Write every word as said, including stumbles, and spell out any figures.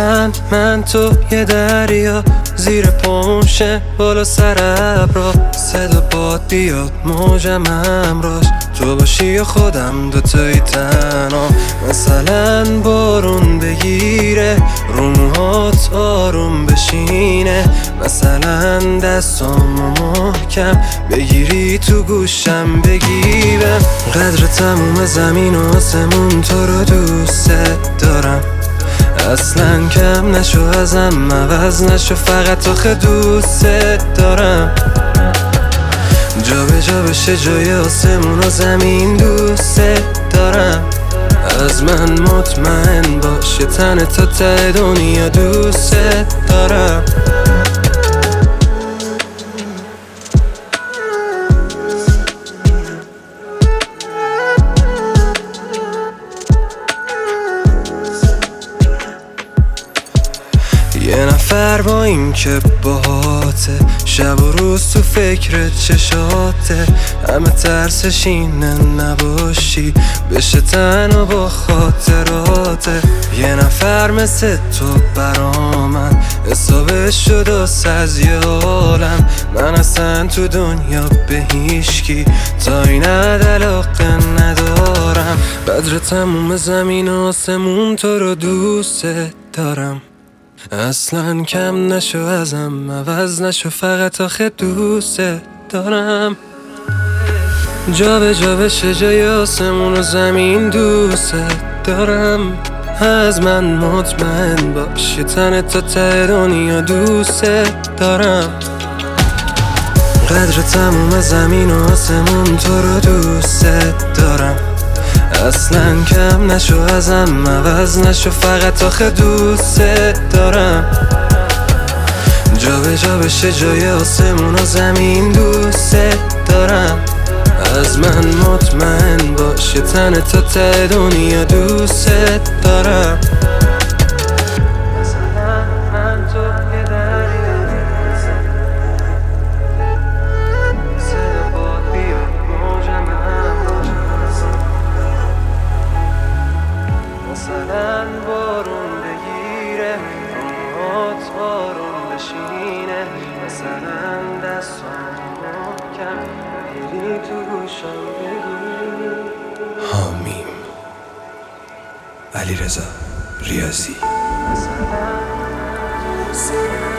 مثلا من تو یه دریا زیر پاموشه بالا سر ابرا، صدا باد بیاد موجم همراش، تو باشی یا خودم دوتایی تنها. مثلا بارون بگیره رو موهات آروم بشینه، مثلا دستامو محکم بگیری تو گوشم بگیرم. قدر تموم زمین و آسمون تو رو دوست دارم، اصلا کم نشو ازم عوض نشو، فقط آخه دوست دارم. جا به جا بشه جای آسمون و زمین دوست دارم، از من مطمئن باش یه تن تا ته دنیا دوست دارم. یه نفر با این که باهاته، شب و روز تو فکر چشاته، همه ترسش اینه نباشی بشه تنها با خاطراته. یه نفر مثل تو برا من حسابش شد از یه عالم، من اصلا تو دنیا به هیچکی تا این حد علاقه ندارم. قدر تموم زمین و آسمون تو رو دوست دارم، اصلا کم نشو ازم عوض نشو، فقط آخه دوست دارم. جا به جا بشه جای آسمون و زمین دوست دارم، از من مطمئن باش یه تن تا ته دنیا دوست دارم. قدر تموم زمین و آسمون تو رو دوست دارم، اصلا کم نشو ازم عوض نشو، فقط آخه دوست دارم. جا به جا بشه جای آسمون و زمین دوست دارم، از من مطمئن باش یه تن تا ته دنیا دوست دارم. مثلا من تو یه دریا صدا باد بیاد موجم همراش، مثلا بارون بگیره رومات آروم بشینه، مثلا دستان محکم بگیری تو گوشم بگیری. حامیم علیرضا ریاضی. مثلا